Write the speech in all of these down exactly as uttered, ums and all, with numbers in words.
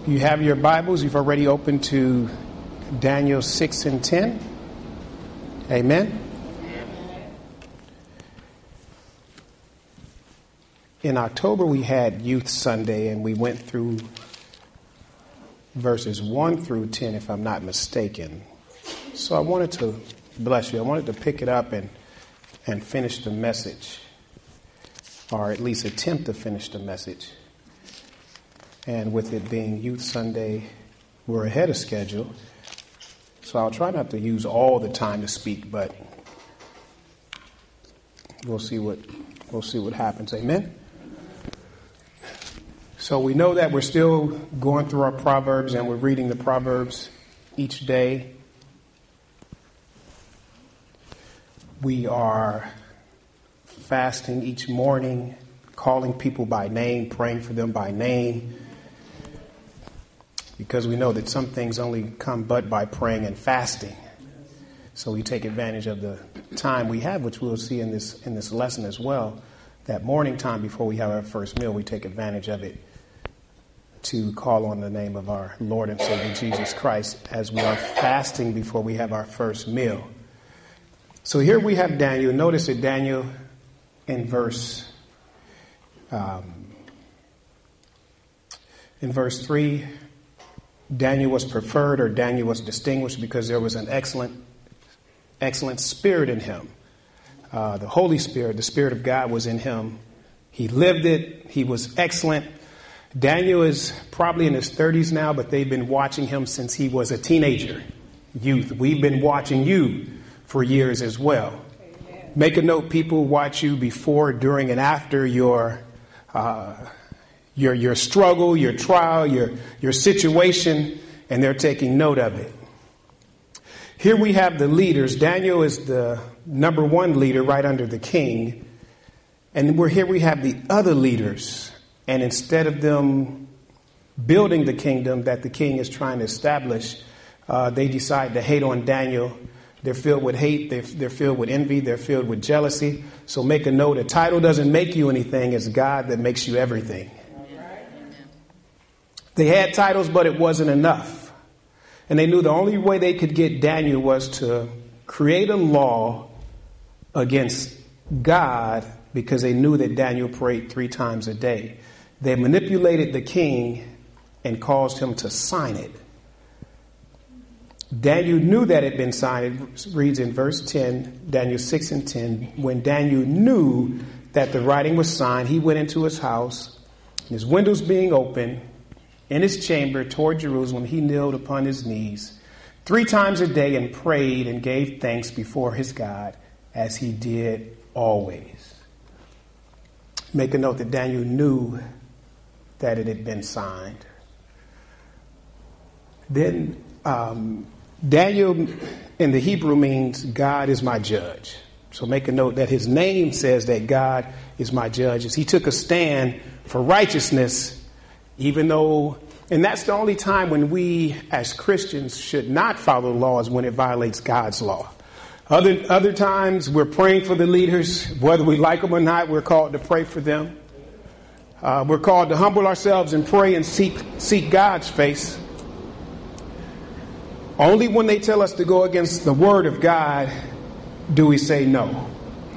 You have your Bibles. You've already opened to Daniel six and ten. Amen. In October, we had Youth Sunday, and we went through verses one through ten, if I'm not mistaken. So I wanted to, bless you, I wanted to pick it up and, and finish the message, or at least attempt to finish the message. And with it being Youth Sunday, we're ahead of schedule. So I'll try not to use all the time to speak, but we'll see what we'll see what happens. Amen. So we know that we're still going through our Proverbs, and we're reading the Proverbs each day. We are fasting each morning, calling people by name, praying for them by name, because we know that some things only come but by praying and fasting. So we take advantage of the time we have, which we'll see in this in this lesson as well. That morning time before we have our first meal, we take advantage of it to call on the name of our Lord and Savior Jesus Christ as we are fasting before we have our first meal. So here we have Daniel. Notice that Daniel in verse um, in verse three, Daniel was preferred, or Daniel was distinguished because there was an excellent, excellent spirit in him. Uh, the Holy Spirit, the Spirit of God was in him. He lived it. He was excellent. Daniel is probably in his thirties now, but they've been watching him since he was a teenager, youth. We've been watching you for years as well. Amen. Make a note, people watch you before, during, and after your uh, your your struggle, your trial, your your situation, and they're taking note of it. Here we have the leaders. Daniel is the number one leader right under the king. And we're here we have the other leaders. And instead of them building the kingdom that the king is trying to establish, uh, they decide to hate on Daniel. They're filled with hate. They're, they're filled with envy. They're filled with jealousy. So make a note, a title doesn't make you anything. It's God that makes you everything. They had titles, but it wasn't enough. And they knew the only way they could get Daniel was to create a law against God, because they knew that Daniel prayed three times a day. They manipulated the king and caused him to sign it. Daniel knew that it had been signed. It reads in verse ten, Daniel six and ten. When Daniel knew that the writing was signed, he went into his house, his windows being open, in his chamber toward Jerusalem. He kneeled upon his knees three times a day and prayed and gave thanks before his God, as he did always. Make a note that Daniel knew that it had been signed. Then um, Daniel in the Hebrew means God is my judge. So make a note that his name says that God is my judge. As he took a stand for righteousness, even though, and that's the only time when we as Christians should not follow laws, when it violates God's law. Other other times we're praying for the leaders, whether we like them or not. We're called to pray for them. Uh, we're called to humble ourselves and pray and seek seek God's face. Only when they tell us to go against the word of God do we say no.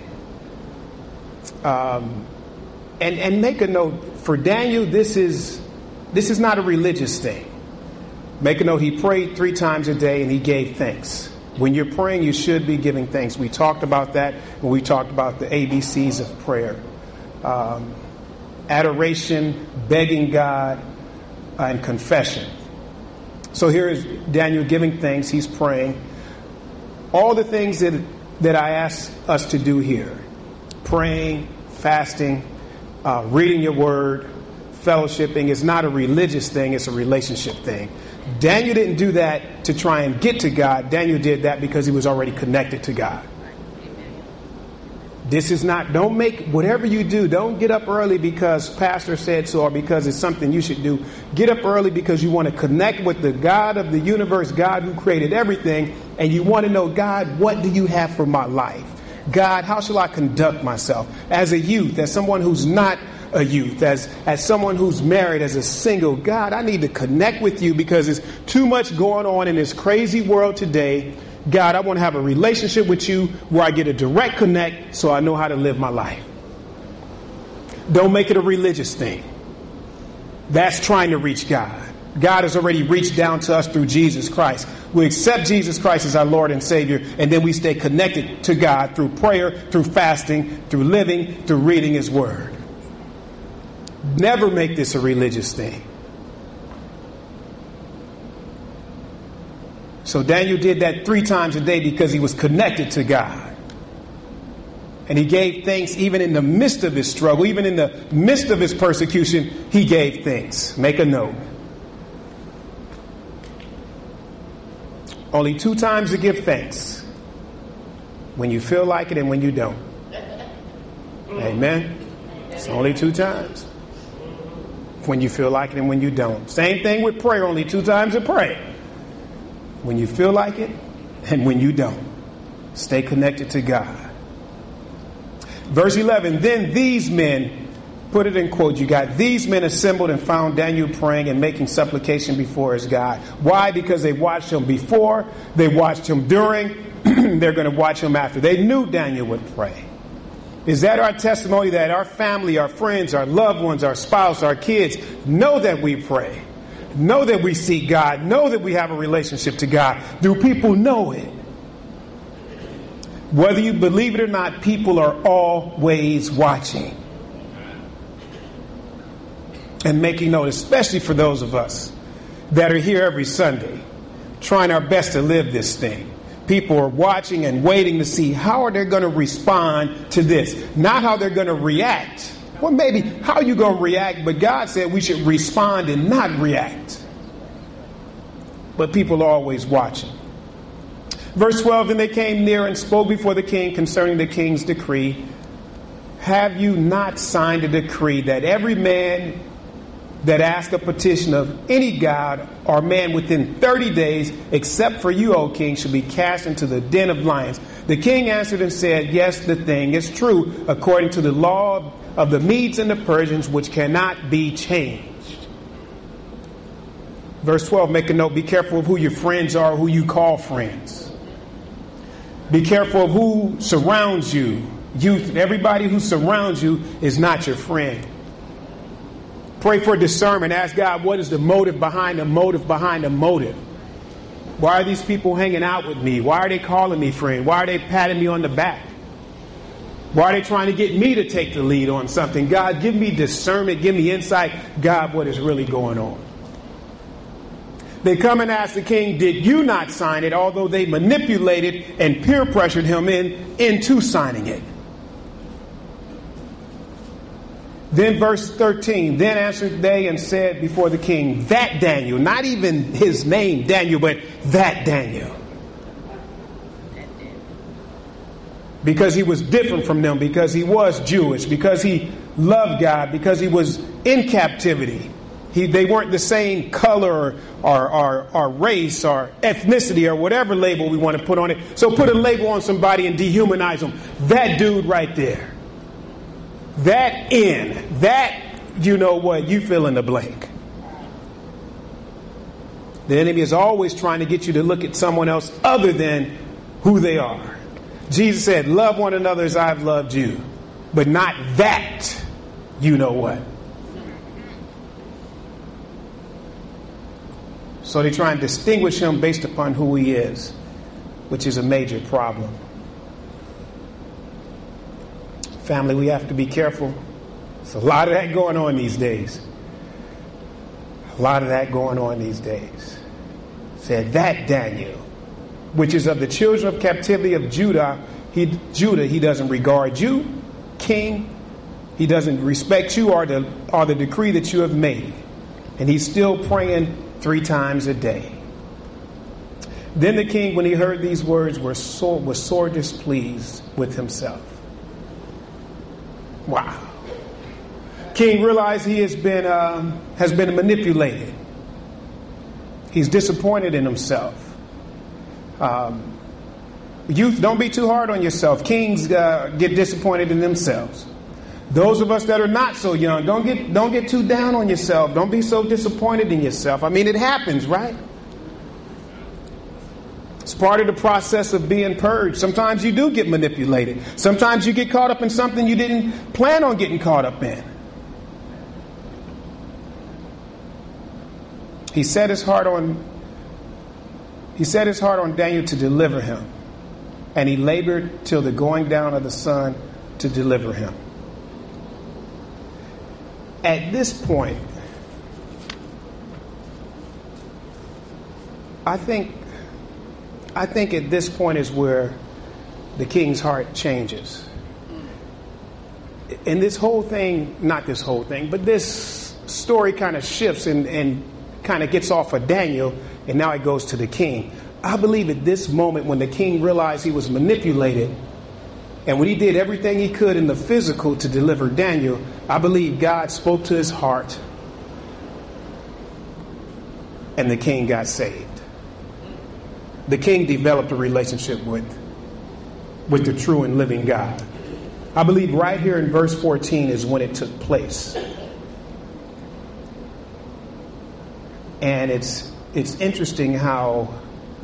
Um, and and make a note, for Daniel, this is this is not a religious thing. Make a note, he prayed three times a day and he gave thanks. When you're praying, you should be giving thanks. We talked about that when we talked about the A B Cs of prayer. Um, adoration, begging God, uh, and confession. So here is Daniel giving thanks. He's praying. All the things that, that I ask us to do here: praying, fasting, uh, reading your word, fellowshipping, is not a religious thing. It's a relationship thing. Daniel didn't do that to try and get to God. Daniel did that because he was already connected to God. This is not, don't make, whatever you do, don't get up early because pastor said so or because it's something you should do. Get up early because you want to connect with the God of the universe, God who created everything, and you want to know, God, what do you have for my life? God, how shall I conduct myself as a youth, as someone who's not a youth, as, as someone who's married, as a single, God, I need to connect with you because there's too much going on in this crazy world today. God, I want to have a relationship with you where I get a direct connect so I know how to live my life. Don't make it a religious thing. That's trying to reach God. God has already reached down to us through Jesus Christ. We accept Jesus Christ as our Lord and Savior, and then we stay connected to God through prayer, through fasting, through living, through reading His Word. Never make this a religious thing. So Daniel did that three times a day because he was connected to God. And he gave thanks even in the midst of his struggle, even in the midst of his persecution, he gave thanks. Make a note. Only two times to give thanks. When you feel like it and when you don't. Amen. It's only two times. When you feel like it and when you don't. Same thing with prayer. Only two times to pray. When you feel like it and when you don't. Stay connected to God. Verse eleven, then these men, put it in quote, you got, these men assembled and found Daniel praying and making supplication before his God. Why? Because they watched him before, they watched him during, they're going to watch him after. They knew Daniel would pray. Is that our testimony that our family, our friends, our loved ones, our spouse, our kids know that we pray? Know that we seek God? Know that we have a relationship to God? Do people know it? Whether you believe it or not, people are always watching and making note, especially for those of us that are here every Sunday, trying our best to live this thing. People are watching and waiting to see how are they going to respond to this, not how they're going to react. Well, maybe how are you going to react, but God said we should respond and not react. But people are always watching. Verse twelve, then they came near and spoke before the king concerning the king's decree. Have you not signed a decree that every man that asks a petition of any god or man within thirty days, except for you, O king, should be cast into the den of lions? The king answered and said, yes, the thing is true, according to the law of the Medes and the Persians, which cannot be changed. Verse twelve, make a note, be careful of who your friends are, who you call friends. Be careful of who surrounds you. Youth, everybody who surrounds you is not your friend. Pray for discernment. Ask God, what is the motive behind the motive behind the motive? Why are these people hanging out with me? Why are they calling me friend? Why are they patting me on the back? Why are they trying to get me to take the lead on something? God, give me discernment. Give me insight. God, what is really going on? They come and ask the king, did you not sign it? Although they manipulated and peer pressured him in into signing it. Then verse thirteen, then answered they and said before the king, that Daniel, not even his name Daniel, but that Daniel. Because he was different from them, because he was Jewish, because he loved God, because he was in captivity. He, they weren't the same color or, or, or race or ethnicity or whatever label we want to put on it. So put a label on somebody and dehumanize them. That dude right there. That in. That, you know what, you fill in the blank. The enemy is always trying to get you to look at someone else other than who they are. Jesus said, love one another as I've loved you. But not that, you know what. So they try and distinguish him based upon who he is, which is a major problem. Family, we have to be careful. There's a lot of that going on these days. A lot of that going on these days. Said that Daniel, which is of the children of captivity of Judah, he, Judah, he doesn't regard you, king. He doesn't respect you or the, or the decree that you have made. And he's still praying three times a day. Then the king, when he heard these words, was sore, was sore displeased with himself. Wow. King realized he has been um, has been manipulated. He's disappointed in himself. Um, youth, don't be too hard on yourself. Kings uh, get disappointed in themselves. Those of us that are not so young, don't get don't get too down on yourself. Don't be so disappointed in yourself. I mean, it happens, right? It's part of the process of being purged. Sometimes you do get manipulated. Sometimes you get caught up in something you didn't plan on getting caught up in. He set his heart on he set his heart on Daniel to deliver him. And he labored till the going down of the sun to deliver him. At this point, I think I think at this point is where the king's heart changes. And this whole thing, not this whole thing, but this story kind of shifts and, and kind of gets off of Daniel, and now it goes to the king. I believe at this moment when the king realized he was manipulated, and when he did everything he could in the physical to deliver Daniel, I believe God spoke to his heart, and the king got saved. The king developed a relationship with, with the true and living God. I believe right here in verse fourteen is when it took place. And it's it's interesting how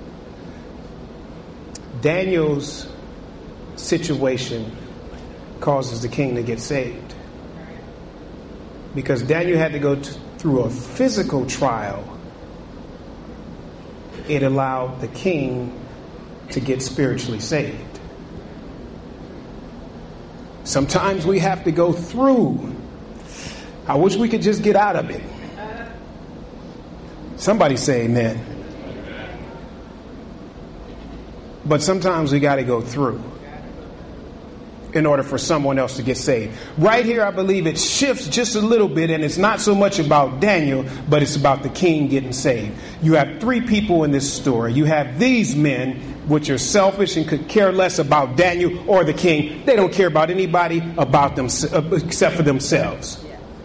Daniel's situation causes the king to get saved. Because Daniel had to go t- through a physical trial. It allowed the king to get spiritually saved. Sometimes we have to go through. I wish we could just get out of it. Somebody say amen. But sometimes we got to go through in order for someone else to get saved. Right here, I believe it shifts just a little bit, and it's not so much about Daniel, but it's about the king getting saved. You have three people in this story. You have these men, which are selfish and could care less about Daniel or the king. They don't care about anybody about them except for themselves.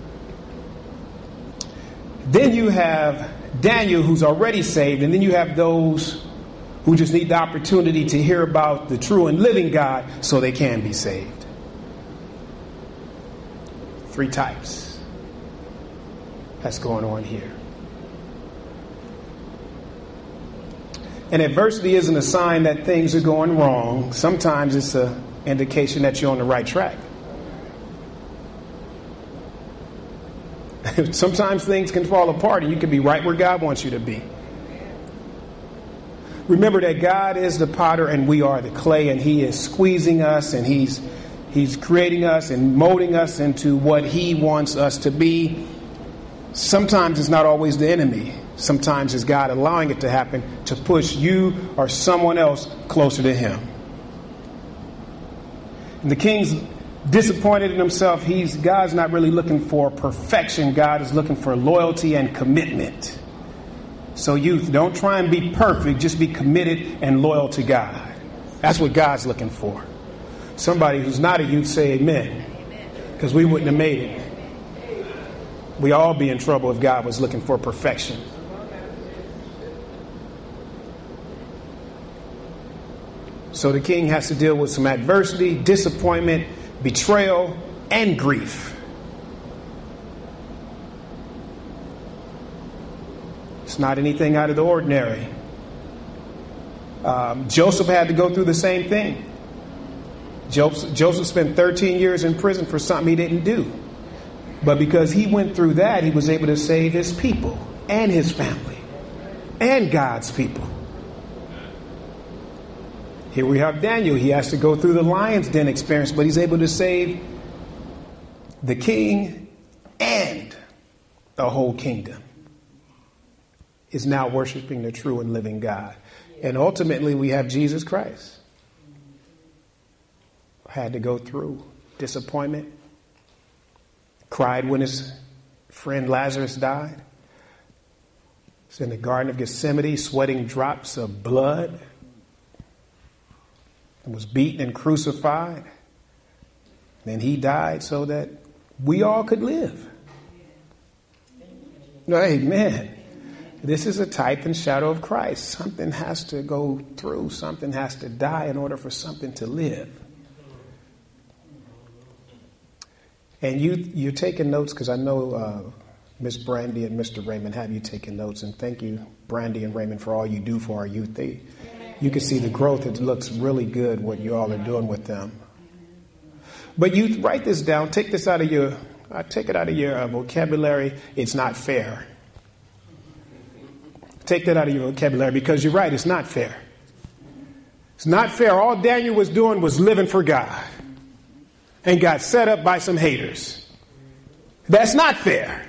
Then you have Daniel, who's already saved, and then you have those who just need the opportunity to hear about the true and living God so they can be saved. Three types. That's going on here. And adversity isn't a sign that things are going wrong. Sometimes it's an indication that you're on the right track. Sometimes things can fall apart and you can be right where God wants you to be. Remember that God is the potter and we are the clay, and he is squeezing us, and he's he's creating us and molding us into what he wants us to be. Sometimes it's not always the enemy. Sometimes it's God allowing it to happen to push you or someone else closer to him. And the king's disappointed in himself. He's God's not really looking for perfection. God is looking for loyalty and commitment. So youth, don't try and be perfect. Just be committed and loyal to God. That's what God's looking for. Somebody who's not a youth say amen. Because we wouldn't have made it. We all be in trouble if God was looking for perfection. So the king has to deal with some adversity, disappointment, betrayal, and grief. It's not anything out of the ordinary. Um, Joseph had to go through the same thing. Joseph, Joseph spent thirteen years in prison for something he didn't do. But because he went through that, he was able to save his people and his family and God's people. Here we have Daniel. He has to go through the lion's den experience, but he's able to save the king and the whole kingdom. Is now worshiping the true and living God. And ultimately we have Jesus Christ. Had to go through disappointment. Cried when his friend Lazarus died. He's in the Garden of Gethsemane sweating drops of blood. And was beaten and crucified. Then he died so that we all could live. Amen. This is a type and shadow of Christ. Something has to go through. Something has to die in order for something to live. And you, you're taking notes because I know uh, Miss Brandy and Mister Raymond have you taking notes. And thank you, Brandy and Raymond, for all you do for our youth. They, you can see the growth. It looks really good what you all are doing with them. But you write this down. Take this out of your, uh, take it out of your uh, vocabulary. It's not fair. Take that out of your vocabulary because you're right. It's not fair. It's not fair. All Daniel was doing was living for God and got set up by some haters. That's not fair.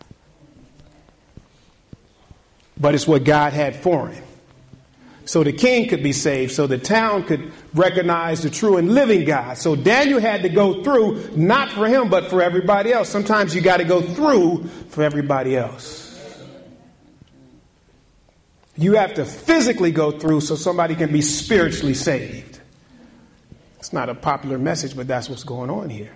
But it's what God had for him. So the king could be saved, so the town could recognize the true and living God. So Daniel had to go through, not for him, but for everybody else. Sometimes you got to go through for everybody else. You have to physically go through so somebody can be spiritually saved. It's not a popular message, but that's what's going on here.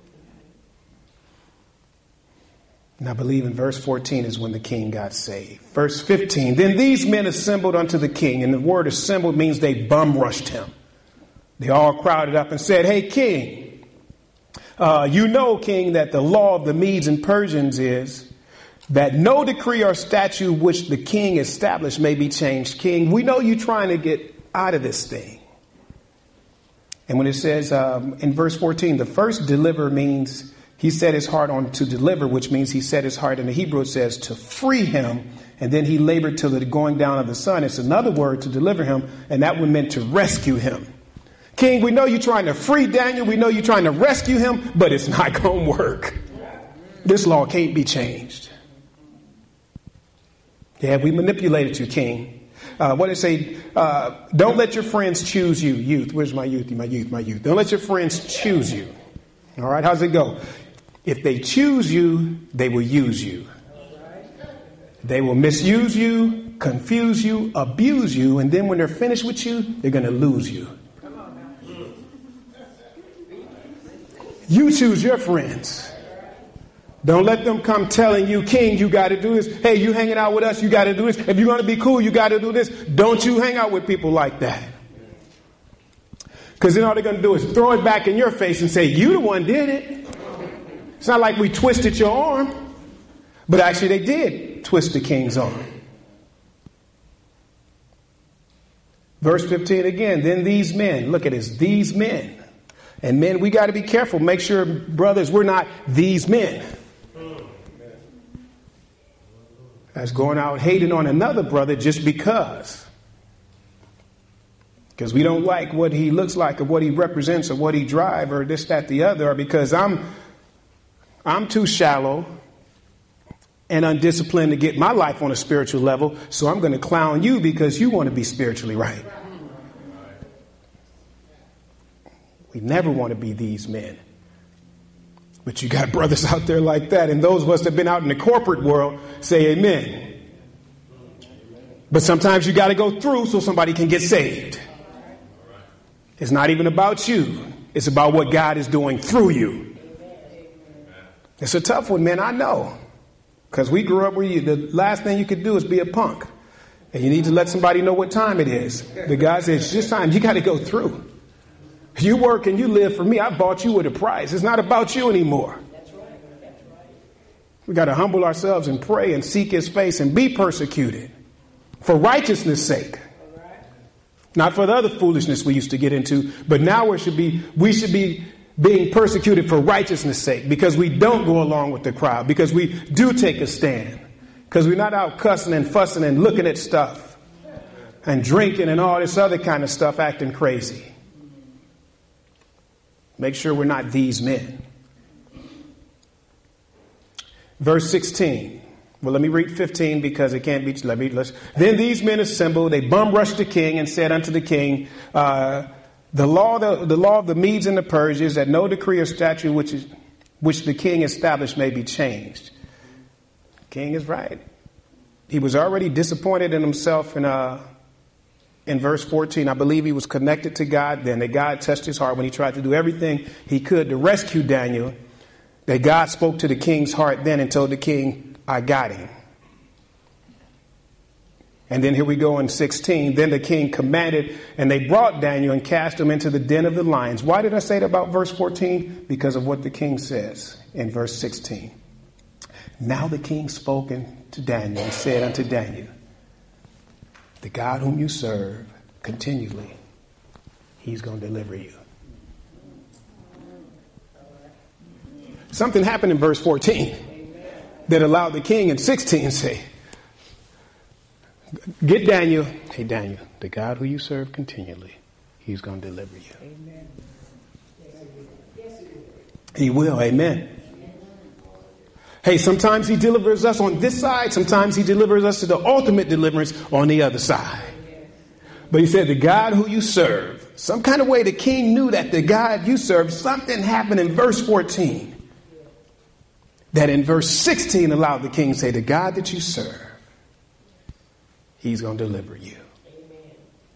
And I believe in verse fourteen is when the king got saved. Verse fifteen, then these men assembled unto the king. And the word assembled means they bum rushed him. They all crowded up and said, hey, king, uh, you know, king, that the law of the Medes and Persians is that no decree or statute which the king established may be changed. King, we know you're trying to get out of this thing. And when it says um, in verse fourteen, the first deliver means he set his heart on to deliver, which means he set his heart. In the Hebrew, it says to free him. And then he labored till the going down of the sun. It's another word to deliver him. And that would meant to rescue him. King, we know you're trying to free Daniel. We know you're trying to rescue him, but it's not going to work. This law can't be changed. Yeah, we manipulated you, king. Uh, what did it say? Uh, don't let your friends choose you. Youth. Where's my youth? My youth, my youth. Don't let your friends choose you. All right. How's it go? If they choose you, they will use you. They will misuse you, confuse you, abuse you. And then when they're finished with you, they're going to lose you. You choose your friends. Don't let them come telling you, king, you got to do this. Hey, you hanging out with us, you got to do this. If you're going to be cool, you got to do this. Don't you hang out with people like that. Because then all they're going to do is throw it back in your face and say, you the one did it. It's not like we twisted your arm. But actually they did twist the king's arm. Verse fifteen again, then these men, look at this, these men. And men, we got to be careful. Make sure, brothers, we're not these men. That's going out hating on another brother just because. Because we don't like what he looks like or what he represents or what he drives or this, that, the other. Or because I'm, I'm too shallow and undisciplined to get my life on a spiritual level. So I'm going to clown you because you want to be spiritually right. We never want to be these men. But you got brothers out there like that. And those of us that have been out in the corporate world say amen. But sometimes you got to go through so somebody can get saved. It's not even about you. It's about what God is doing through you. It's a tough one, man. I know. Because we grew up where you, the last thing you could do is be a punk. And you need to let somebody know what time it is. The guy says, it's just time. You got to go through. You work and you live for me. I bought you with a price. It's not about you anymore. That's right. That's right. We got to humble ourselves and pray and seek his face and be persecuted for righteousness' sake. Right. Not for the other foolishness we used to get into, but now we should be we should be being persecuted for righteousness' sake because we don't go along with the crowd, because we do take a stand, because we're not out cussing and fussing and looking at stuff and drinking and all this other kind of stuff, acting crazy. Make sure we're not these men. Verse sixteen. Well, let me read fifteen because it can't be. Let me. Let's, then these men assembled. They bum rushed the king and said unto the king, uh, "The law, the, the law of the Medes and the Persians, that no decree or statute which is which the king established may be changed." King is right. He was already disappointed in himself in uh, in verse fourteen. I believe he was connected to God then, that God touched his heart when he tried to do everything he could to rescue Daniel, that God spoke to the king's heart then and told the king, I got him. And then here we go in sixteen. Then the king commanded, and they brought Daniel and cast him into the den of the lions. Why did I say that about verse fourteen? Because of what the king says. in verse sixteen. Now the king spoke to Daniel and said unto Daniel, the God whom you serve continually, he's going to deliver you. Something happened in verse fourteen that allowed the king in sixteen say, get Daniel. Hey, Daniel, the God who you serve continually, he's going to deliver you. Amen. He will. Amen. Hey, sometimes he delivers us on this side. Sometimes he delivers us to the ultimate deliverance on the other side. But he said, the God who you serve, some kind of way the king knew that the God you serve, something happened in verse fourteen. That in verse sixteen allowed the king to say, the God that you serve, he's going to deliver you. Amen.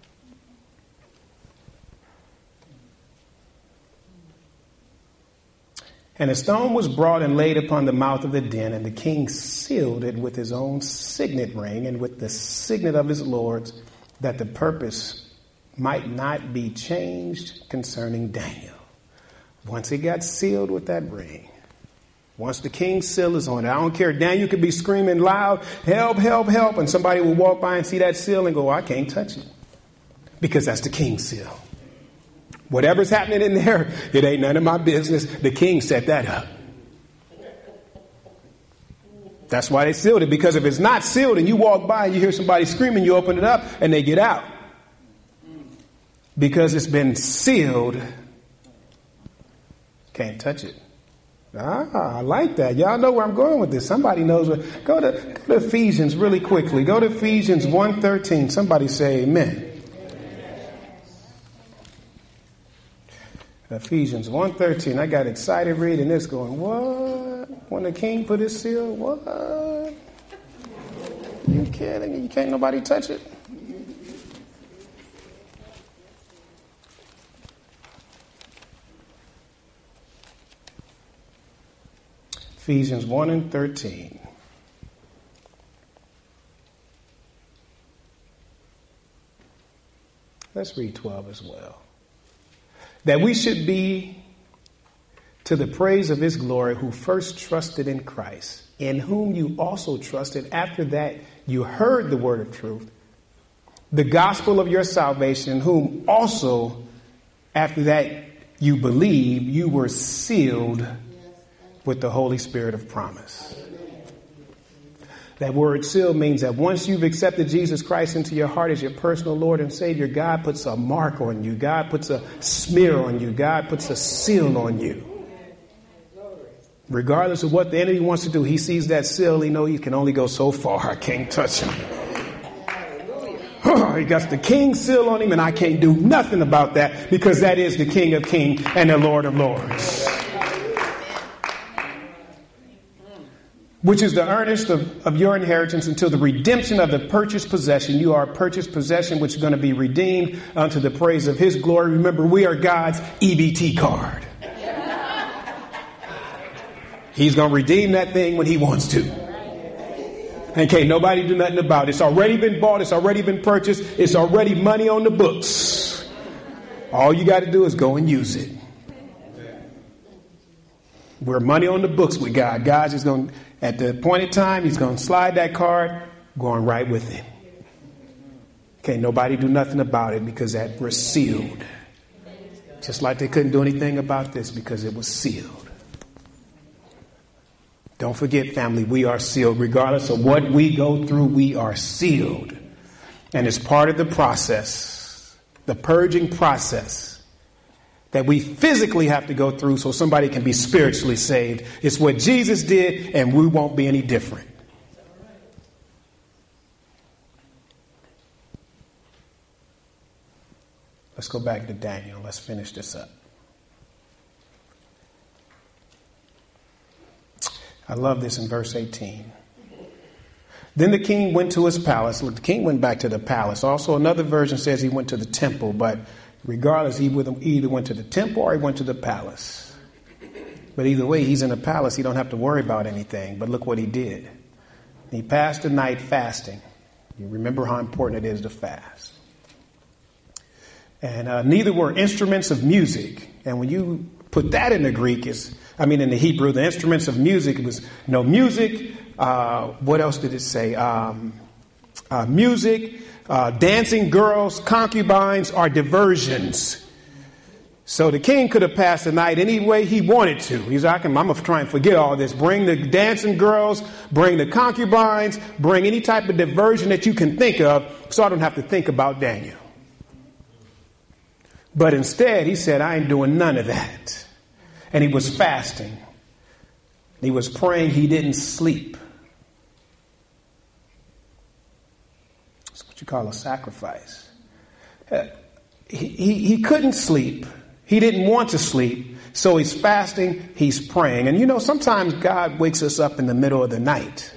And a stone was brought and laid upon the mouth of the den, and the king sealed it with his own signet ring and with the signet of his lords, that the purpose might not be changed concerning Daniel. Once it got sealed with that ring, once the king's seal is on it, I don't care. Daniel could be screaming loud, help, help, help. And somebody will walk by and see that seal and go, I can't touch it. Because that's the king's seal. Whatever's happening in there, it ain't none of my business. The king set that up. That's why they sealed it. Because if it's not sealed and you walk by and you hear somebody screaming, you open it up and they get out. Because it's been sealed, can't touch it. Ah, I like that. Y'all know where I'm going with this. Somebody knows where. Go to, go to Ephesians really quickly. Go to Ephesians one thirteen. Somebody say amen. Ephesians one thirteen. I got excited reading this going, what? When the king put his seal? What? You kidding? You can't nobody touch it? Ephesians one and thirteen. Let's read twelve as well. That we should be to the praise of his glory, who first trusted in Christ, in whom you also trusted after that you heard the word of truth, the gospel of your salvation, in whom also after that you believe, you were sealed with the Holy Spirit of promise. That word seal means that once you've accepted Jesus Christ into your heart as your personal Lord and Savior, God puts a mark on you. God puts a smear on you. God puts a seal on you. Regardless of what the enemy wants to do, he sees that seal. He knows he can only go so far. I can't touch him. He got the king's seal on him, and I can't do nothing about that, because that is the King of Kings and the Lord of Lords. Which is the earnest of, of your inheritance until the redemption of the purchased possession. You are a purchased possession which is going to be redeemed unto the praise of his glory. Remember, we are God's E B T card. He's going to redeem that thing when he wants to. And can't nobody do nothing about it. It's already been bought. It's already been purchased. It's already money on the books. All you got to do is go and use it. We're money on the books with God. God's just going to, at the appointed time, he's going to slide that card, going right with it. Can't nobody do nothing about it, because that we're sealed. Just like they couldn't do anything about this because it was sealed. Don't forget, family, we are sealed. Regardless of what we go through, we are sealed. And it's part of the process, the purging process, that we physically have to go through so somebody can be spiritually saved. It's what Jesus did, and we won't be any different. Let's go back to Daniel. Let's finish this up. I love this in verse eighteen. Then the king went to his palace. Look, the king went back to the palace. Also, another version says he went to the temple, but regardless, he either went to the temple or he went to the palace. But either way, he's in the palace. He don't have to worry about anything. But look what he did. He passed the night fasting. You remember how important it is to fast. And uh, neither were instruments of music. And when you put that in the Greek is, I mean, in the Hebrew, the instruments of music, it was no music. Uh, what else did it say? Um, uh, music, uh, dancing girls, concubines, or diversions. So the king could have passed the night any way he wanted to. He's like, I'm going to try and forget all this. Bring the dancing girls, bring the concubines, bring any type of diversion that you can think of so I don't have to think about Daniel. But instead, he said, I ain't doing none of that. And he was fasting. He was praying. He didn't sleep. That's what you call a sacrifice. Uh, he, he, he couldn't sleep. He didn't want to sleep, so he's fasting, he's praying. And you know, sometimes God wakes us up in the middle of the night.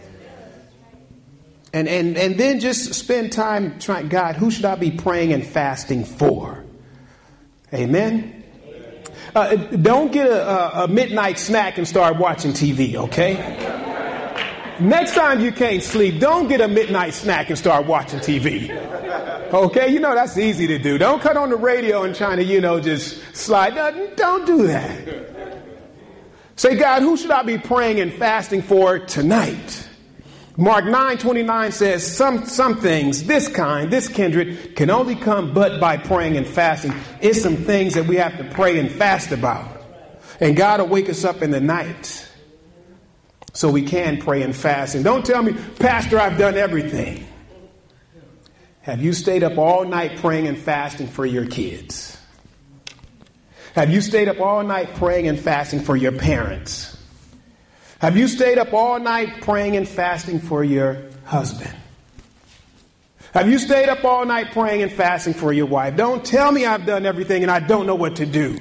And and and then just spend time trying, God, who should I be praying and fasting for? Amen? Uh, don't get a, a midnight snack and start watching T V, okay? Next time you can't sleep, don't get a midnight snack and start watching T V. Okay, you know, that's easy to do. Don't cut on the radio and try to, you know, just slide. No, don't do that. Say, God, who should I be praying and fasting for tonight? Mark nine twenty-nine says some, some things, this kind, this kindred, can only come but by praying and fasting. It's some things that we have to pray and fast about. And God will wake us up in the night so we can pray and fast. And don't tell me, Pastor, I've done everything. Have you stayed up all night praying and fasting for your kids? Have you stayed up all night praying and fasting for your parents? Have you stayed up all night praying and fasting for your husband? Have you stayed up all night praying and fasting for your wife? Don't tell me I've done everything and I don't know what to do.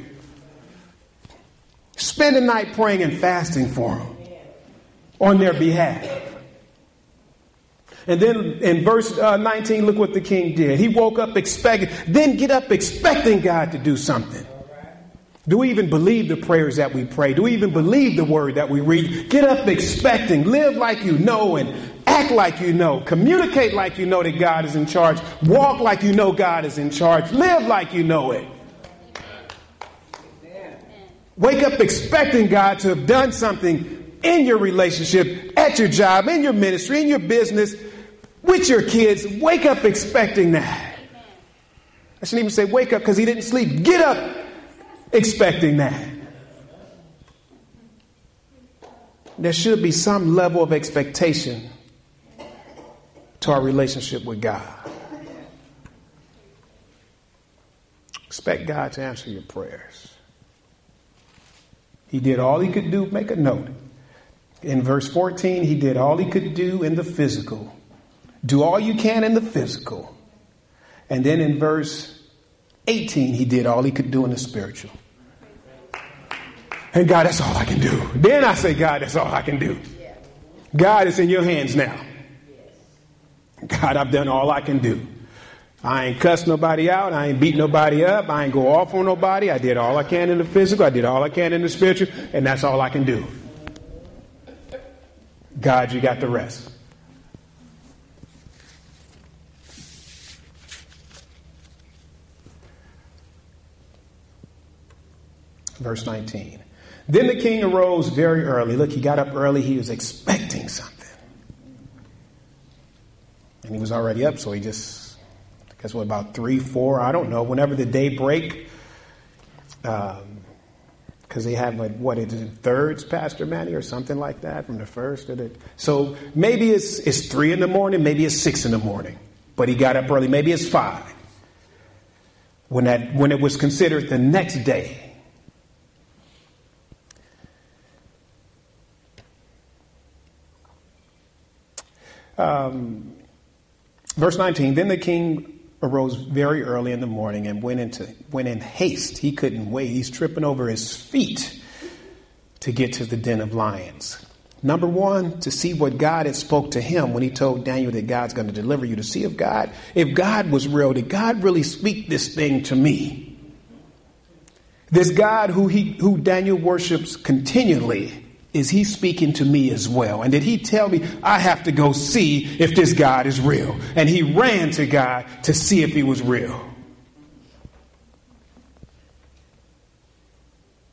Spend a night praying and fasting for them on their behalf. And then in verse uh, nineteen, look what the king did. He woke up expecting, then get up expecting God to do something. Do we even believe the prayers that we pray? Do we even believe the word that we read? Get up expecting. Live like you know and act like you know. Communicate like you know that God is in charge. Walk like you know God is in charge. Live like you know it. Wake up expecting God to have done something in your relationship, at your job, in your ministry, in your business, with your kids. Wake up expecting that. I shouldn't even say wake up because he didn't sleep. Get up expecting that. There should be some level of expectation to our relationship with God. Expect God to answer your prayers. He did all he could do. Make a note. In verse fourteen, he did all he could do in the physical. Do all you can in the physical. And then in verse eighteen, he did all he could do in the spiritual. And God, that's all I can do. Then I say, God, that's all I can do. God, it's in your hands now. God, I've done all I can do. I ain't cussed nobody out. I ain't beat nobody up. I ain't go off on nobody. I did all I can in the physical. I did all I can in the spiritual. And that's all I can do. God, you got the rest. Verse nineteen. Then the king arose very early. Look, he got up early. He was expecting something. And he was already up, so he just, I guess what, about three, four, I don't know, whenever the day break. Um, because they have, like, what, is it thirds, Pastor Manny, or something like that from the first? Or the, so maybe it's, it's three in the morning, maybe it's six in the morning. But he got up early. Maybe it's five. When that when it was considered the next day. Um, verse nineteen, then the king arose very early in the morning and went into went in haste. He couldn't wait. He's tripping over his feet to get to the den of lions. Number one, to see what God had spoke to him when he told Daniel that God's going to deliver you. To see if God, if God was real, did God really speak this thing to me? This God who he who Daniel worships continually, is he speaking to me as well? And did he tell me I have to go see if this God is real? And he ran to God to see if he was real.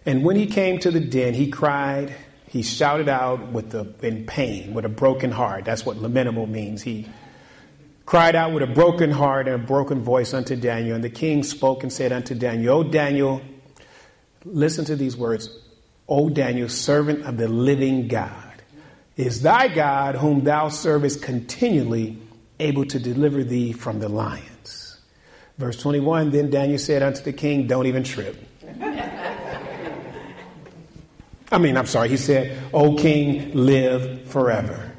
And when he came to the den, he cried, he shouted out with the, in pain, with a broken heart. That's what lamentable means. He cried out with a broken heart and a broken voice unto Daniel. And the king spoke and said unto Daniel, O Daniel, listen to these words. O Daniel, servant of the living God, is thy God whom thou servest continually able to deliver thee from the lions? Verse twenty-one, then Daniel said unto the king, don't even trip. I mean, I'm sorry. He said, O king, live forever.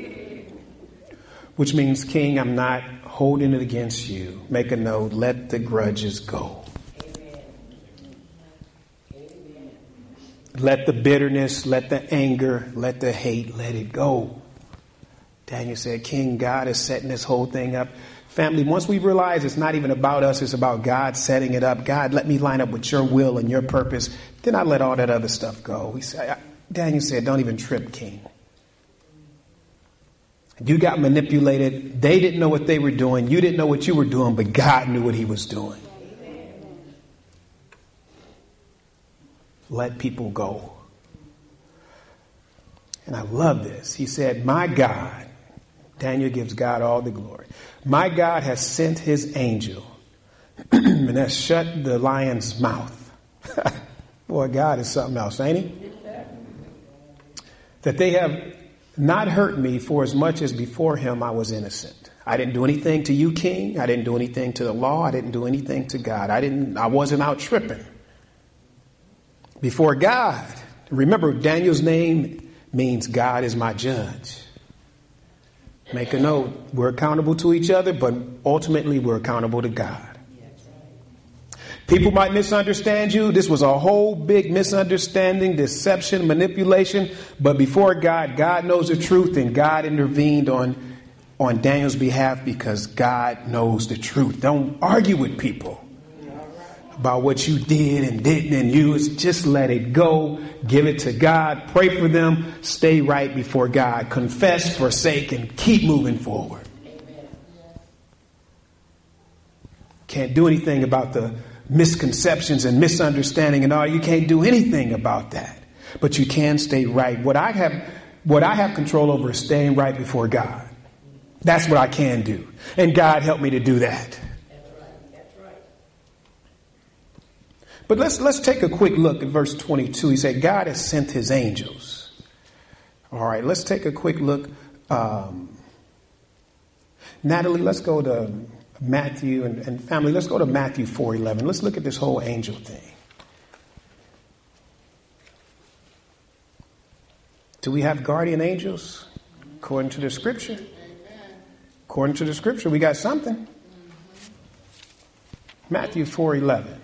Which means, king, I'm not holding it against you. Make a note. Let the grudges go. Let the bitterness, let the anger, let the hate, let it go. Daniel said, King, God is setting this whole thing up. Family, once we realize it's not even about us, it's about God setting it up. God, let me line up with your will and your purpose. Then I let all that other stuff go. He said, Daniel said, don't even trip, king. You got manipulated. They didn't know what they were doing. You didn't know what you were doing, but God knew what he was doing. Let people go. And I love this. He said, my God, Daniel gives God all the glory. My God has sent his angel and has shut the lion's mouth. Boy, God is something else, ain't he? That they have not hurt me, for as much as before him I was innocent. I didn't do anything to you, king. I didn't do anything to the law. I didn't do anything to God. I didn't, I wasn't out tripping. Before God. Remember, Daniel's name means God is my judge. Make a note. We're accountable to each other, but ultimately we're accountable to God. People might misunderstand you. This was a whole big misunderstanding, deception, manipulation. But before God, God knows the truth, and God intervened on, on Daniel's behalf because God knows the truth. Don't argue with people about what you did and didn't and you. Just let it go. Give it to God. Pray for them. Stay right before God. Confess, forsake, and keep moving forward. Can't do anything about the misconceptions and misunderstanding and all. You can't do anything about that. But you can stay right. What I have, what I have control over is staying right before God. That's what I can do. And God helped me to do that. But let's let's take a quick look at verse twenty-two. He said, God has sent his angels. All right, let's take a quick look. Um, Natalie, let's go to Matthew and, and family. Let's go to Matthew four eleven. Let's look at this whole angel thing. Do we have guardian angels? According to the scripture. According to the scripture, we got something. Matthew four eleven.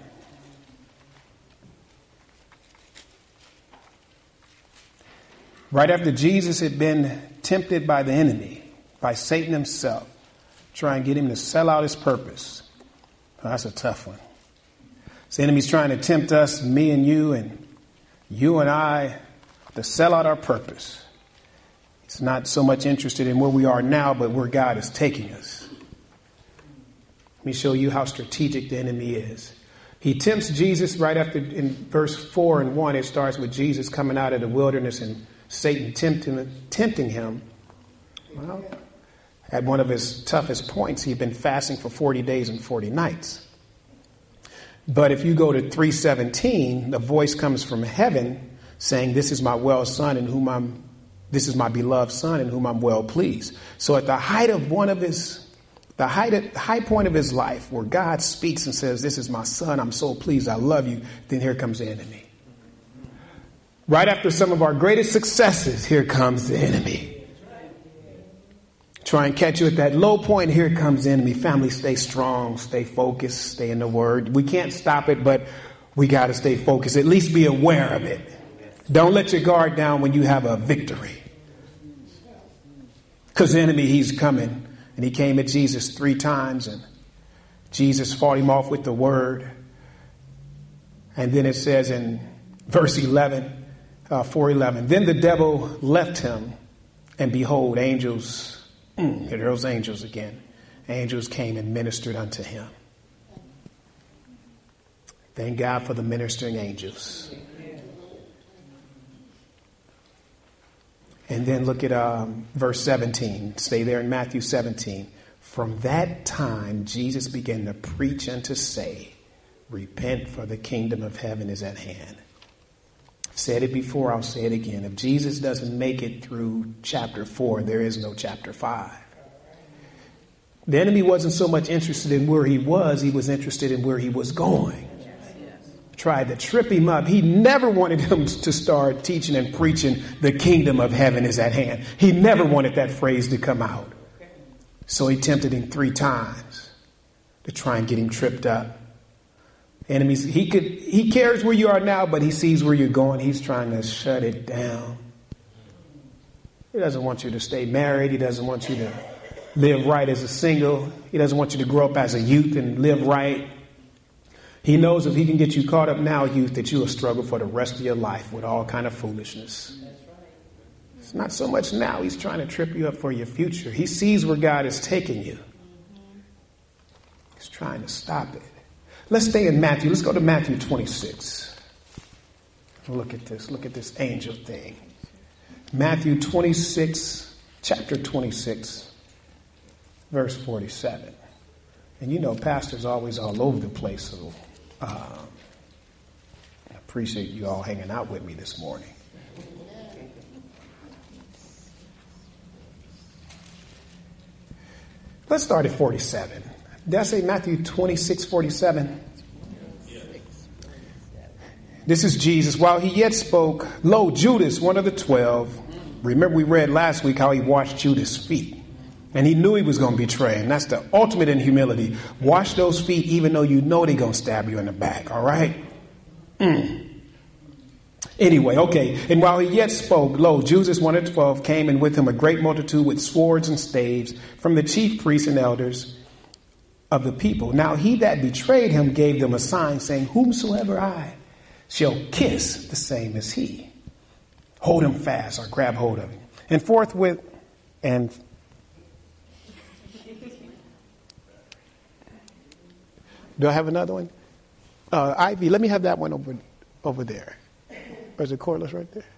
Right after Jesus had been tempted by the enemy, by Satan himself, trying to get him to sell out his purpose. Oh, that's a tough one. So the enemy's trying to tempt us, me and you, and you and I, to sell out our purpose. He's not so much interested in where we are now, but where God is taking us. Let me show you how strategic the enemy is. He tempts Jesus right after, in verse four and one, it starts with Jesus coming out of the wilderness and Satan tempting, tempting him. Well, at one of his toughest points, he'd been fasting for forty days and forty nights. But if you go to three seventeen, the voice comes from heaven saying, this is my well son in whom I'm, this is my beloved son in whom I'm well pleased. So at the height of one of his, the height, high point of his life where God speaks and says, this is my son, I'm so pleased, I love you. Then here comes the enemy. Right after some of our greatest successes, here comes the enemy. Try and catch you at that low point. Here comes the enemy. Family, stay strong, stay focused, stay in the word. We can't stop it, but we got to stay focused. At least be aware of it. Don't let your guard down when you have a victory. Because the enemy, he's coming. And he came at Jesus three times and Jesus fought him off with the word. And then it says in verse eleven, Uh, four eleven. Then the devil left him, and behold, angels, mm, here those angels again. Angels came and ministered unto him. Thank God for the ministering angels. And then look at um, verse seventeen. Stay there in Matthew seventeen. From that time, Jesus began to preach and to say, repent, for the kingdom of heaven is at hand. I've said it before, I'll say it again. If Jesus doesn't make it through chapter four, there is no chapter five. The enemy wasn't so much interested in where he was, he was interested in where he was going. Tried to trip him up. He never wanted him to start teaching and preaching the kingdom of heaven is at hand. He never wanted that phrase to come out. So he tempted him three times to try and get him tripped up. Enemies, he could, he cares where you are now, but he sees where you're going. He's trying to shut it down. He doesn't want you to stay married. He doesn't want you to live right as a single. He doesn't want you to grow up as a youth and live right. He knows if he can get you caught up now, youth, that you will struggle for the rest of your life with all kind of foolishness. It's not so much now. He's trying to trip you up for your future. He sees where God is taking you. He's trying to stop it. Let's stay in Matthew. Let's go to Matthew twenty-six. Look at this. Look at this angel thing. Matthew twenty-six, chapter twenty-six, verse forty-seven. And you know, pastor's always all over the place, so uh, I appreciate you all hanging out with me this morning. Let's start at forty-seven. Did I say Matthew twenty-six, forty-seven? This is Jesus. While he yet spoke, lo, Judas, one of the twelve. Remember we read last week how he washed Judas' feet. And he knew he was going to betray him. That's the ultimate in humility. Wash those feet even though you know they're going to stab you in the back. All right? Mm. Anyway, okay. And while he yet spoke, lo, Judas, one of the twelve, came, and with him a great multitude with swords and staves from the chief priests and elders of the people. Now he that betrayed him gave them a sign, saying, whomsoever I shall kiss, the same as he. Hold him fast, or grab hold of him. And forthwith, and do I have another one? Uh, Ivy, let me have that one over over there. Or is it Corliss right there?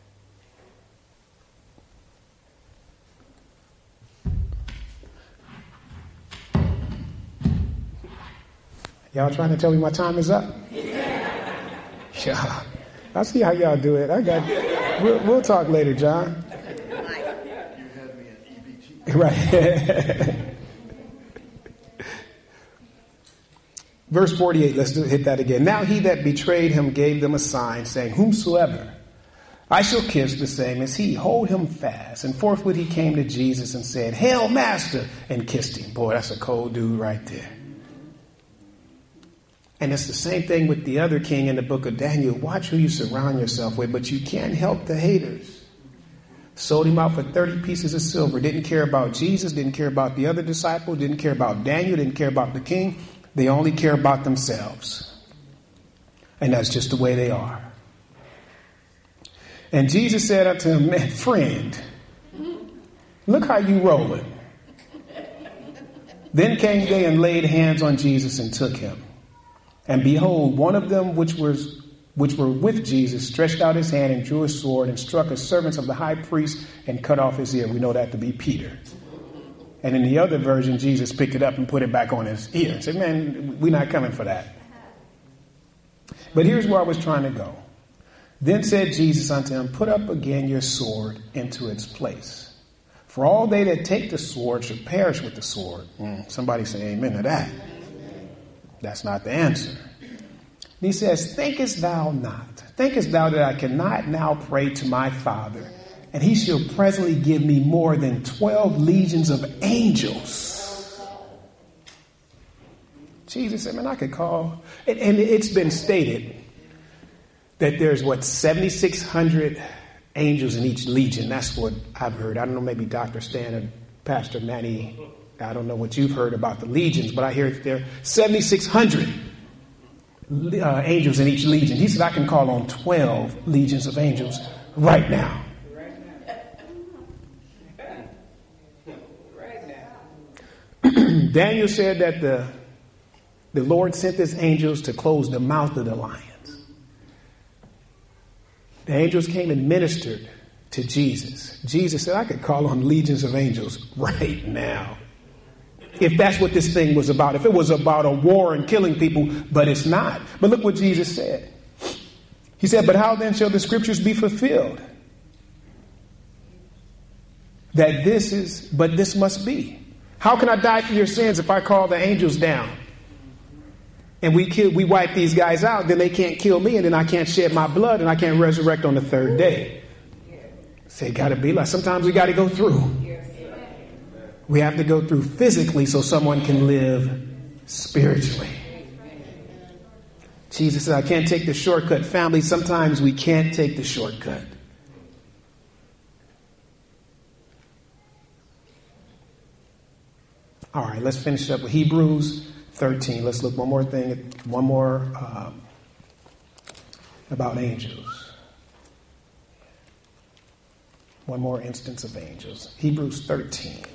Y'all trying to tell me my time is up? Yeah. I see how y'all do it. I got. We'll, we'll talk later, John. You had me at E B T. Right. Verse forty-eight, let's do, hit that again. Now he that betrayed him gave them a sign, saying, whomsoever I shall kiss, the same as he. Hold him fast. And forthwith he came to Jesus and said, Hail, Master, and kissed him. Boy, that's a cold dude right there. And it's the same thing with the other king in the book of Daniel. Watch who you surround yourself with, but you can't help the haters. Sold him out for thirty pieces of silver. Didn't care about Jesus, didn't care about the other disciple, didn't care about Daniel, didn't care about the king. They only care about themselves. And that's just the way they are. And Jesus said unto him, man, friend, look how you rolling. Then came they and laid hands on Jesus and took him. And behold, one of them which was which were with Jesus stretched out his hand and drew his sword and struck his servants of the high priest and cut off his ear. We know that to be Peter. And in the other version, Jesus picked it up and put it back on his ear and said, man, we're not coming for that. But here's where I was trying to go. Then said Jesus unto him, put up again your sword into its place. For all they that take the sword should perish with the sword. Mm, somebody say amen to that. That's not the answer. And he says, thinkest thou not, thinkest thou that I cannot now pray to my Father, and he shall presently give me more than twelve legions of angels? Jesus said, man, I could call. And, and it's been stated that there's, what, seventy-six hundred angels in each legion. That's what I've heard. I don't know, maybe Doctor Stan and Pastor Manny, I don't know what you've heard about the legions, but I hear that there are seventy-six hundred uh, angels in each legion. He said, I can call on twelve legions of angels right now. Daniel said that the, the Lord sent his angels to close the mouth of the lions. The angels came and ministered to Jesus. Jesus said, I could call on legions of angels right now. If that's what this thing was about, if it was about a war and killing people, but it's not. But look what Jesus said. He said, but how then shall the scriptures be fulfilled? That this is, but this must be. How can I die for your sins if I call the angels down? And we kill, we wipe these guys out, then they can't kill me, and then I can't shed my blood, and I can't resurrect on the third day. Say, got to be like, sometimes we got to go through. We have to go through physically so someone can live spiritually. Jesus said, I can't take the shortcut. Family, sometimes we can't take the shortcut. All right, let's finish up with Hebrews thirteen. Let's look one more thing, one more um, about angels. One more instance of angels. Hebrews thirteen.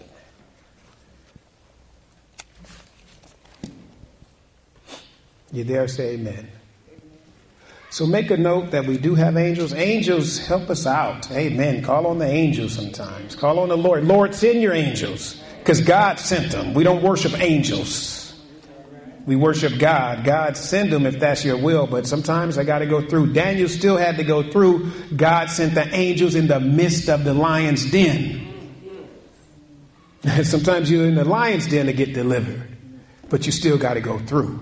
You dare say amen. So make a note that we do have angels. Angels help us out. Amen. Call on the angels sometimes. Call on the Lord. Lord, send your angels. Because God sent them. We don't worship angels. We worship God. God send them if that's your will. But sometimes I got to go through. Daniel still had to go through. God sent the angels in the midst of the lion's den. Sometimes you're in the lion's den to get delivered. But you still got to go through.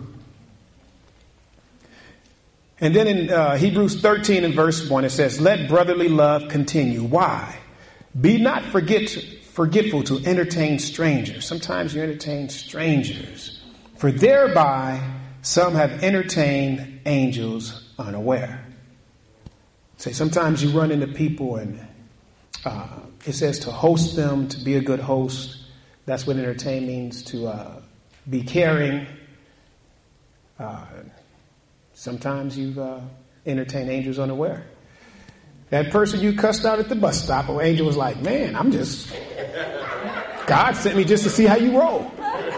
And then in uh, Hebrews thirteen and verse one, it says, let brotherly love continue. Why? Be not forget, forgetful to entertain strangers. Sometimes you entertain strangers. For thereby some have entertained angels unaware. Say, sometimes you run into people and uh, it says to host them, to be a good host. That's what entertain means, to uh, be caring. Uh, sometimes you've uh, entertained angels unaware. That person you cussed out at the bus stop, an angel was like, man, I'm just, God sent me just to see how you roll.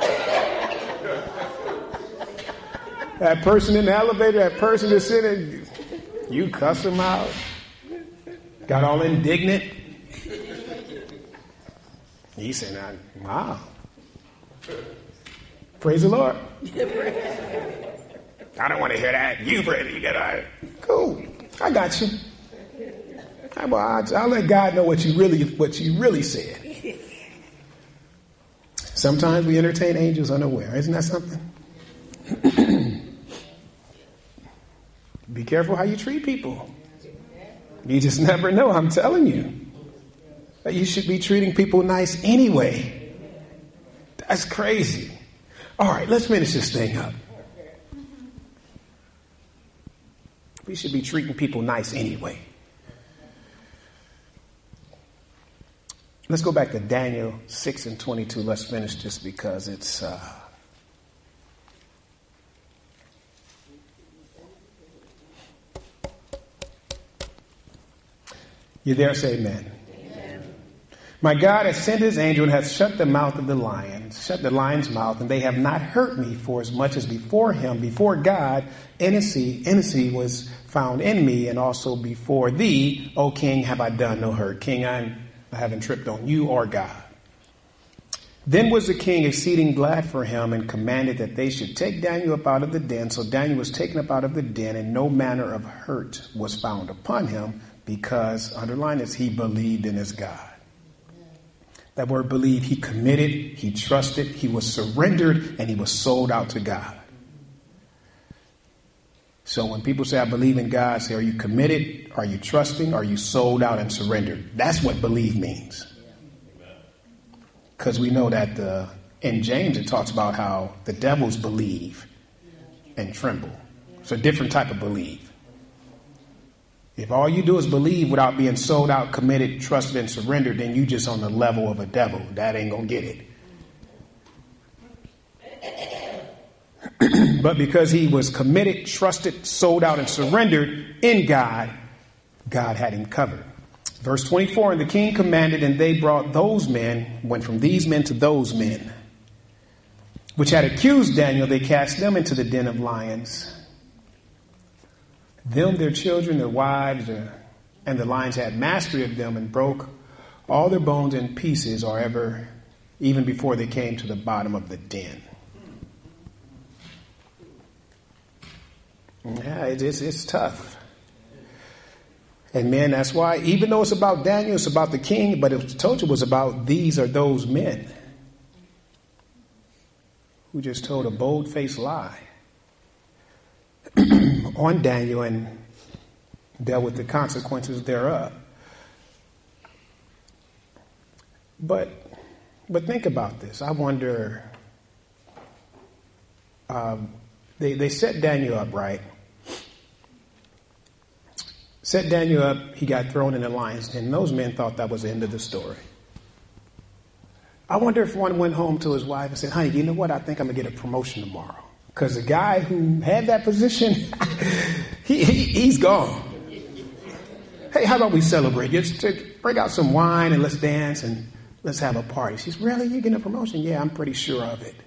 That person in the elevator, that person that's sitting, you cuss them out. Got all indignant. He said, wow. Praise the Lord. I don't want to hear that. You pray, you get out. Cool. I got you. I'll, I'll let God know what you really, what you really said. Sometimes we entertain angels unaware. Isn't that something? Be careful how you treat people. You just never know. I'm telling you. You should be treating people nice anyway. That's crazy. All right, let's finish this thing up. We should be treating people nice anyway. Let's go back to Daniel six and twenty-two. Let's finish this because it's... Uh, you dare say amen. Amen. My God has sent his angel and has shut the mouth of the lion, shut the lion's mouth, and they have not hurt me, for as much as before him, before God, innocency, innocency was found in me, and also before thee, O king, have I done no hurt. King, I'm, I haven't tripped on you or God. Then was the king exceeding glad for him and commanded that they should take Daniel up out of the den. So Daniel was taken up out of the den, and no manner of hurt was found upon him, because, underline this, he believed in his God. That word believe, he committed, he trusted, he was surrendered, and he was sold out to God. So when people say, I believe in God, say, are you committed? Are you trusting? Are you sold out and surrendered? That's what believe means. Because we know that uh, in James it talks about how the devils believe and tremble. It's a different type of believe. If all you do is believe without being sold out, committed, trusted, and surrendered, then you just on the level of a devil. That ain't going to get it. But because he was committed, trusted, sold out, and surrendered in God, God had him covered. Verse twenty-four, and the king commanded, and they brought those men, went from these men to those men, which had accused Daniel. They cast them into the den of lions. Them, their children, their wives, their And the lions had mastery of them and broke all their bones in pieces, or ever, even before they came to the bottom of the den. Yeah, it's, it's, it's tough. And man, that's why, even though it's about Daniel, it's about the king, but it told you it was about these or those men who just told a bold-faced lie on Daniel and dealt with the consequences thereof. But, but think about this. I wonder, um, they, they set Daniel up, right? Set Daniel up, he got thrown in the lion's den. And those men thought that was the end of the story. I wonder if one went home to his wife and said, honey, you know what? I think I'm going to get a promotion tomorrow. Because the guy who had that position, he, he, he's gone. Hey, how about we celebrate? Just bring out some wine and let's dance and let's have a party. She's, really? You're getting a promotion? Yeah, I'm pretty sure of it.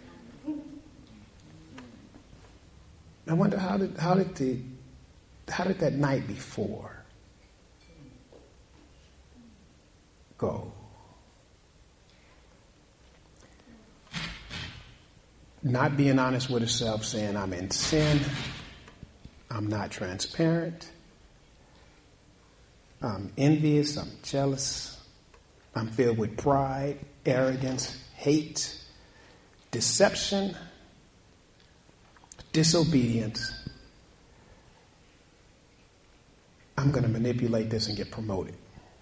I wonder how did how did the how did that night before go? Not being honest with herself, saying I'm in sin, I'm not transparent, I'm envious, I'm jealous, I'm filled with pride, arrogance, hate, deception, disobedience. I'm going to manipulate this and get promoted.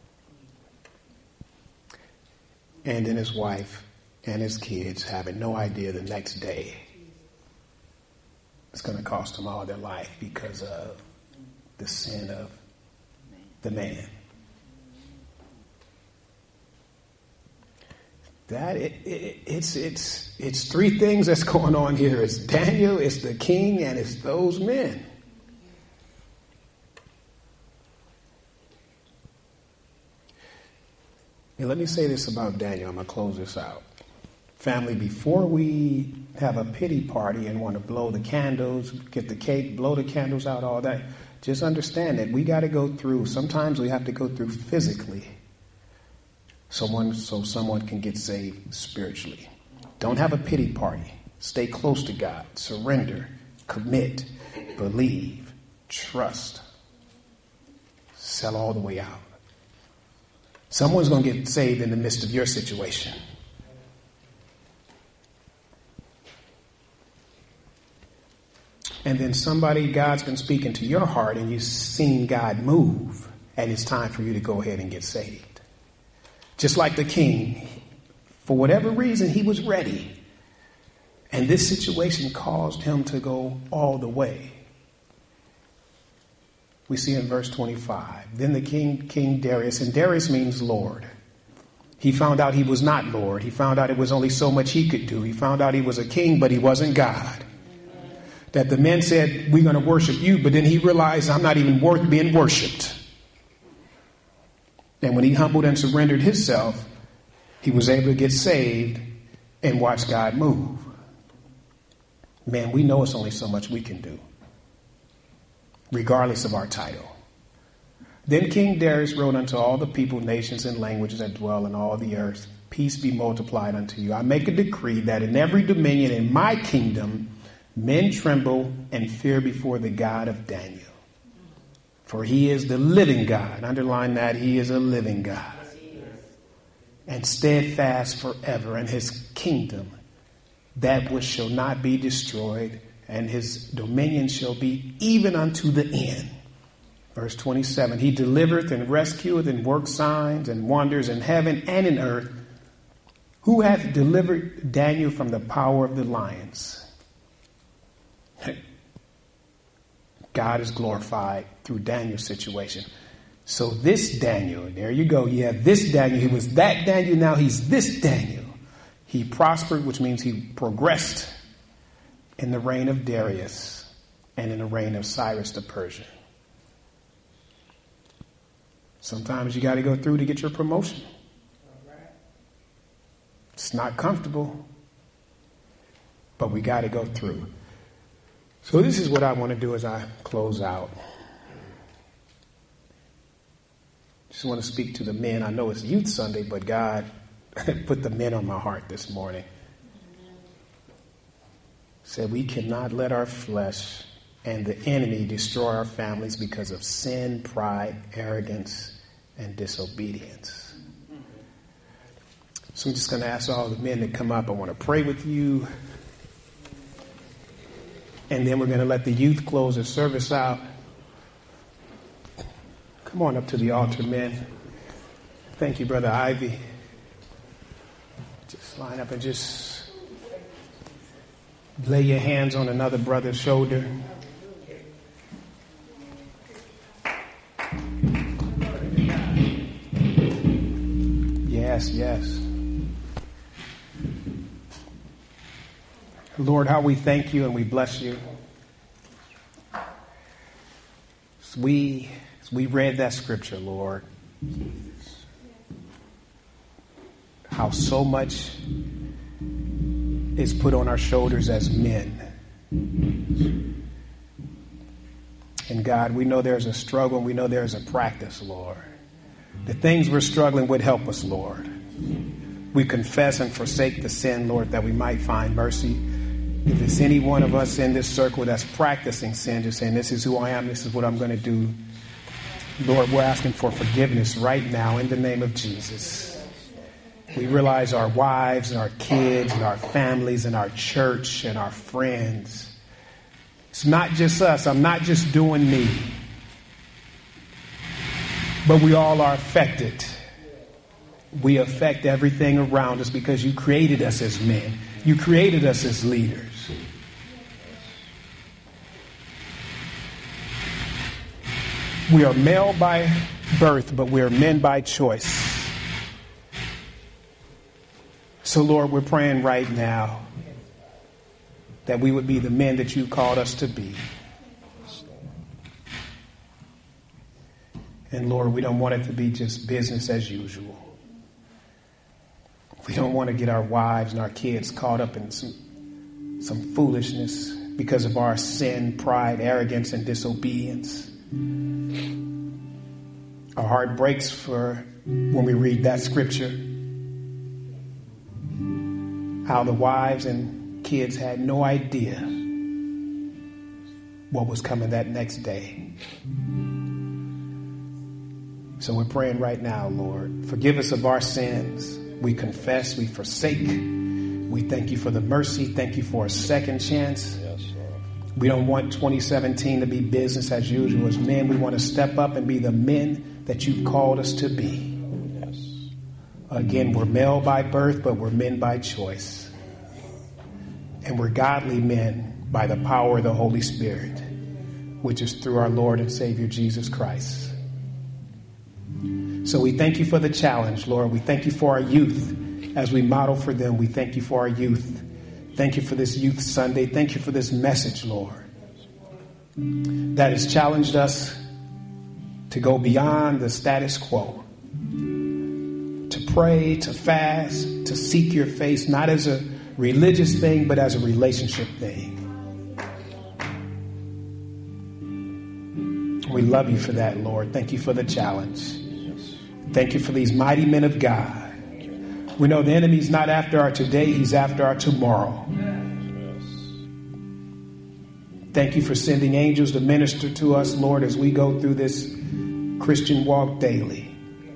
And then his wife and his kids having no idea the next day it's going to cost them all their life because of the sin of the man. That it, it, it's it's it's three things that's going on here. It's Daniel, it's the king, and it's those men. And let me say this about Daniel. I'm going to close this out. Family, before we have a pity party and want to blow the candles, get the cake, blow the candles out, all that, just understand that we got to go through. Sometimes we have to go through physically. Someone, so someone can get saved spiritually. Don't have a pity party. Stay close to God. Surrender. Commit. Believe. Trust. Sell all the way out. Someone's going to get saved in the midst of your situation. And then somebody, God's been speaking to your heart and you've seen God move, and it's time for you to go ahead and get saved. Just like the king, for whatever reason, he was ready. And this situation caused him to go all the way. We see in verse twenty-five, then the king, King Darius, and Darius means Lord. He found out he was not Lord. He found out it was only so much he could do. He found out he was a king, but he wasn't God. That the men said, we're going to worship you, but then he realized I'm not even worth being worshipped. And when he humbled and surrendered himself, he was able to get saved and watch God move. Man, we know it's only so much we can do, regardless of our title. Then King Darius wrote unto all the people, nations, and languages that dwell in all the earth, peace be multiplied unto you. I make a decree that in every dominion in my kingdom, men tremble and fear before the God of Daniel. For he is the living God. Underline that, he is a living God. And steadfast forever, and his kingdom, that which shall not be destroyed, and his dominion shall be even unto the end. Verse twenty-seven, he delivereth and rescueth and works signs and wonders in heaven and in earth. Who hath delivered Daniel from the power of the lions? God is glorified through Daniel's situation. So this Daniel, there you go. You have this Daniel. He was that Daniel. Now he's this Daniel. He prospered, which means he progressed in the reign of Darius and in the reign of Cyrus the Persian. Sometimes you got to go through to get your promotion. It's not comfortable, but we got to go through. So this is what I want to do as I close out. Just want to speak to the men. I know it's Youth Sunday, but God put the men on my heart this morning. Said we cannot let our flesh and the enemy destroy our families because of sin, pride, arrogance, and disobedience. So I'm just going to ask all the men to come up. I want to pray with you. And then we're going to let the youth close the service out. Come on up to the altar, men. Thank you, Brother Ivy. Just line up and just lay your hands on another brother's shoulder. Yes, yes. Lord, how we thank you and we bless you. As we, as we read that scripture, Lord, how so much is put on our shoulders as men. And God, we know there's a struggle and we know there's a practice, Lord. The things we're struggling with, help us, Lord. We confess and forsake the sin, Lord, that we might find mercy. If there's any one of us in this circle that's practicing sin, just saying, this is who I am, this is what I'm going to do. Lord, we're asking for forgiveness right now in the name of Jesus. We realize our wives and our kids and our families and our church and our friends. It's not just us. I'm not just doing me. But we all are affected. We affect everything around us because you created us as men. You created us as leaders. We are male by birth, but we are men by choice. So, Lord, we're praying right now that we would be the men that you've called us to be. And Lord, we don't want it to be just business as usual. We don't want to get our wives and our kids caught up in some, some foolishness because of our sin, pride, arrogance, and disobedience. Our heart breaks for when we read that scripture, how the wives and kids had no idea what was coming that next day. So we're praying right now, Lord, forgive us of our sins. We confess, we forsake. We thank you for the mercy. Thank you for a second chance. Yes, Lord. We don't want twenty seventeen to be business as usual. As men, we want to step up and be the men that you've called us to be. Yes. Again, we're male by birth, but we're men by choice. And we're godly men by the power of the Holy Spirit, which is through our Lord and Savior, Jesus Christ. So we thank you for the challenge, Lord. We thank you for our youth as we model for them. We thank you for our youth. Thank you for this Youth Sunday. Thank you for this message, Lord, that has challenged us to go beyond the status quo, to pray, to fast, to seek your face, not as a religious thing, but as a relationship thing. We love you for that, Lord. Thank you for the challenge. Thank you for these mighty men of God. We know the enemy's not after our today, he's after our tomorrow. Thank you for sending angels to minister to us, Lord, as we go through this Christian walk daily.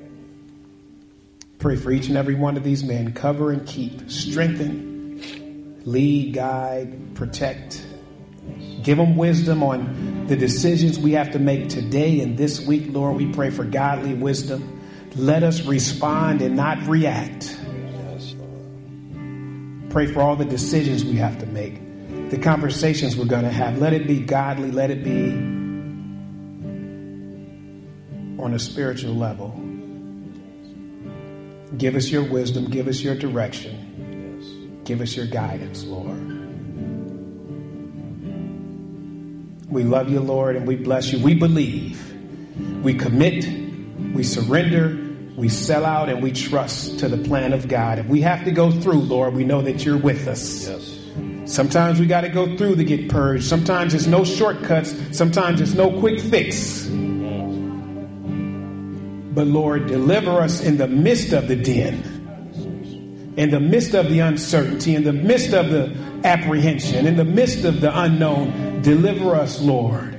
Pray for each and every one of these men. Cover and keep, strengthen, lead, guide, protect. Give them wisdom on the decisions we have to make today and this week, Lord. We pray for godly wisdom. Let us respond and not react. Pray for all the decisions we have to make, the conversations we're going to have. Let it be godly. Let it be on a spiritual level. Give us your wisdom. Give us your direction. Give us your guidance, Lord. We love you, Lord, and we bless you. We believe. We commit. We surrender. We sell out and we trust to the plan of God. If we have to go through, Lord, we know that you're with us. Yes. Sometimes we got to go through to get purged. Sometimes there's no shortcuts. Sometimes there's no quick fix. But Lord, deliver us in the midst of the den, in the midst of the uncertainty, in the midst of the apprehension, in the midst of the unknown. Deliver us, Lord,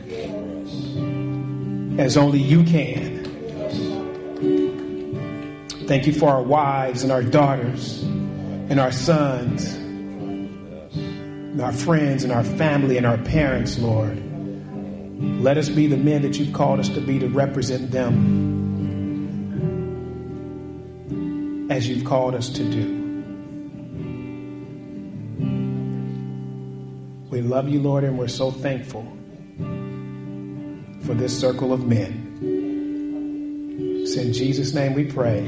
as only you can. Thank you for our wives and our daughters and our sons, and our friends and our family and our parents, Lord. Let us be the men that you've called us to be, to represent them as you've called us to do. We love you, Lord, and we're so thankful for this circle of men. It's in Jesus' name we pray.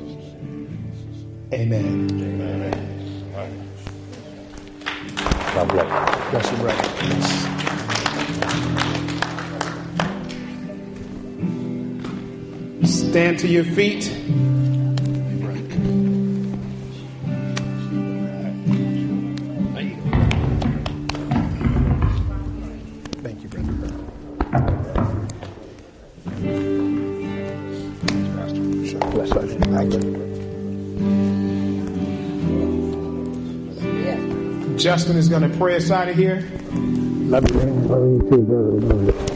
Amen. Amen. God bless. Bless you, brother. Stand to your feet. Thank you, brother. Bless us. Thank you. Justin is going to pray us out of here. Love you. Love you too, brother.